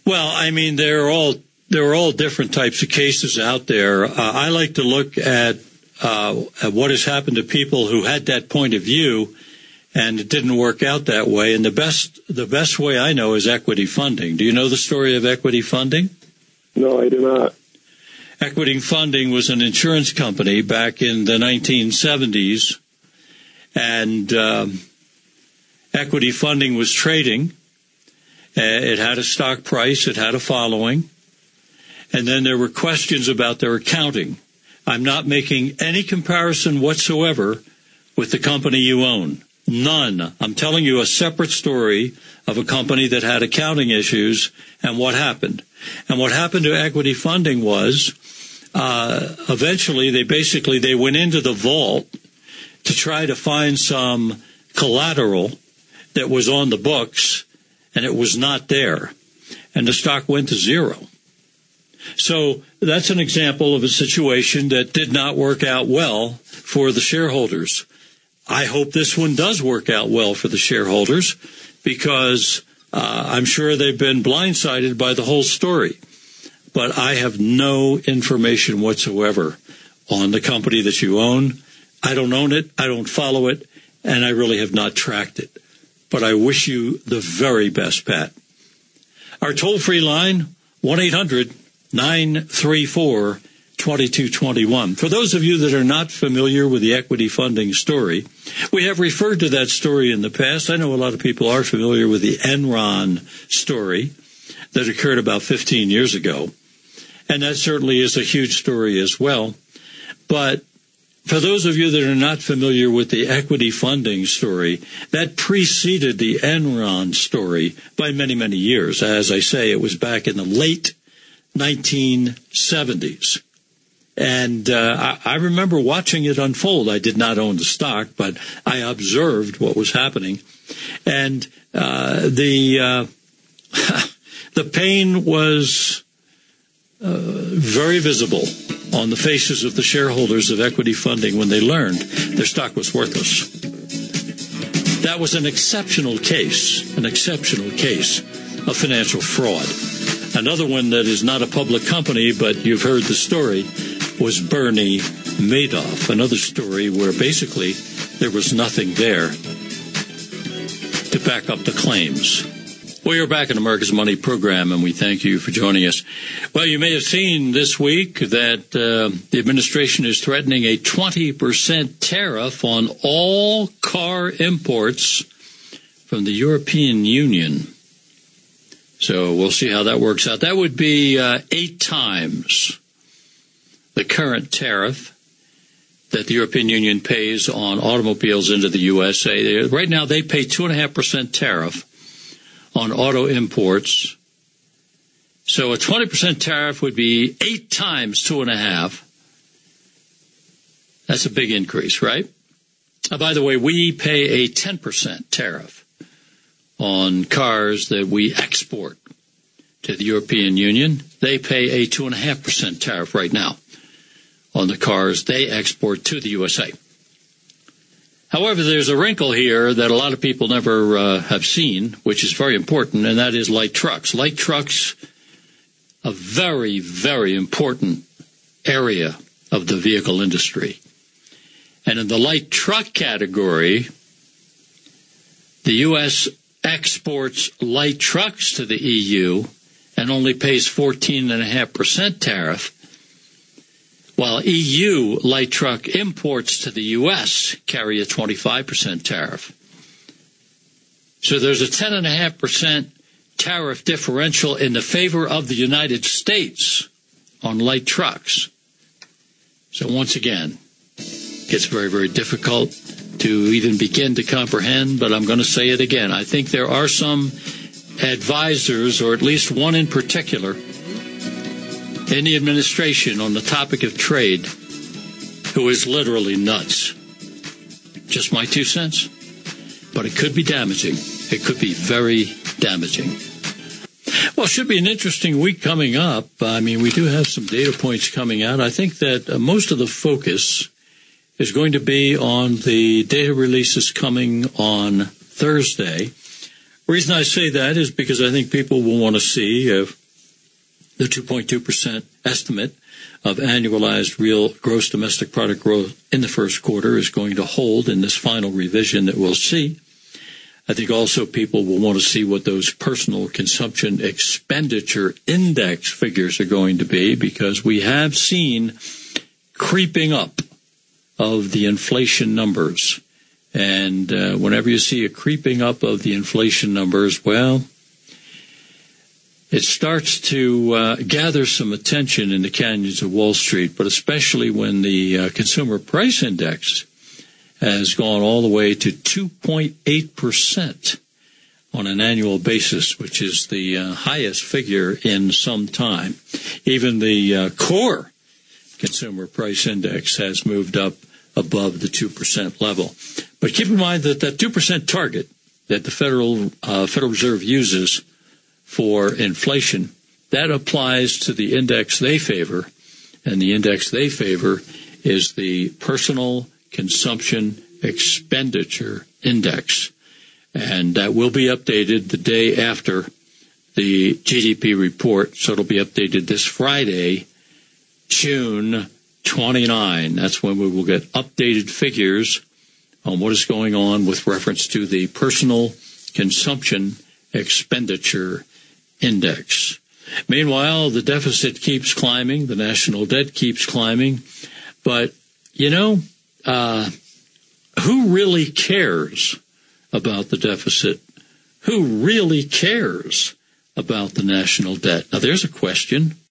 Well, I mean, there are all different types of cases out there. I like to look at what has happened to people who had that point of view, and it didn't work out that way. And the best way I know is equity funding. Do you know the story of equity funding? No, I do not. Equity funding was an insurance company back in the 1970s, and equity funding was trading. It had a stock price. It had a following. And then there were questions about their accounting. I'm not making any comparison whatsoever with the company you own. None. I'm telling you a separate story of a company that had accounting issues and what happened. And what happened to equity funding was eventually they went into the vault to try to find some collateral that was on the books, and it was not there. And the stock went to zero. So that's an example of a situation that did not work out well for the shareholders. I hope this one does work out well for the shareholders, because I'm sure they've been blindsided by the whole story. But I have no information whatsoever on the company that you own. I don't own it, I don't follow it, and I really have not tracked it. But I wish you the very best, Pat. Our toll-free line, 1-800-934-2221. For those of you that are not familiar with the equity funding story, we have referred to that story in the past. I know a lot of people are familiar with the Enron story that occurred about 15 years ago. And that certainly is a huge story as well. But for those of you that are not familiar with the equity funding story, that preceded the Enron story by many, many years. As I say, it was back in the late 1970s. And I remember watching it unfold. I did not own the stock, but I observed what was happening. And the pain was very visible on the faces of the shareholders of equity funding when they learned their stock was worthless. That was an exceptional case of financial fraud. Another one that is not a public company, but you've heard the story, was Bernie Madoff. Another story where basically there was nothing there to back up the claims. Well, you're back in America's Money program, and we thank you for joining us. Well, you may have seen this week that the administration is threatening a 20% tariff on all car imports from the European Union. So we'll see how that works out. That would be 8 times the current tariff that the European Union pays on automobiles into the USA. Right now, they pay 2.5% tariff on auto imports. So a 20% tariff would be 8 times 2.5. That's a big increase, right? By the way, we pay a 10% tariff on cars that we export to the European Union. They pay a 2.5% tariff right now on the cars they export to the USA. However, there's a wrinkle here that a lot of people never have seen, which is very important, and that is light trucks. Light trucks, a very, very important area of the vehicle industry. And in the light truck category, the U.S. exports light trucks to the EU and only pays 14.5% tariff, while EU light truck imports to the U.S. carry a 25% tariff. So there's a 10.5% tariff differential in the favor of the United States on light trucks. So once again, it gets very, very difficult to even begin to comprehend, but I'm going to say it again. I think there are some advisors, or at least one in particular, in the administration on the topic of trade who is literally nuts. Just my 2 cents. But it could be damaging. It could be very damaging. Well, it should be an interesting week coming up. I mean, we do have some data points coming out. I think that most of the focus is going to be on the data releases coming on Thursday The reason I say that is because I think people will want to see if the 2.2% estimate of annualized real gross domestic product growth in the first quarter is going to hold in this final revision that we'll see. I think also people will want to see what those personal consumption expenditure index figures are going to be, because we have seen creeping up of the inflation numbers. And whenever you see a creeping up of the inflation numbers, well, it starts to gather some attention in the canyons of Wall Street, but especially when the consumer price index has gone all the way to 2.8% on an annual basis, which is the highest figure in some time. Even the core consumer price index has moved up above the 2% level. But keep in mind that that 2% target that the Federal Reserve uses for inflation, that applies to the index they favor, and the index they favor is the personal consumption expenditure index, and that will be updated the day after the GDP report, so it'll be updated this Friday, June 29. That's when we will get updated figures on what is going on with reference to the personal consumption expenditure index. Meanwhile, the deficit keeps climbing, the national debt keeps climbing, but, who really cares about the deficit? Who really cares about the national debt? Now, there's a question.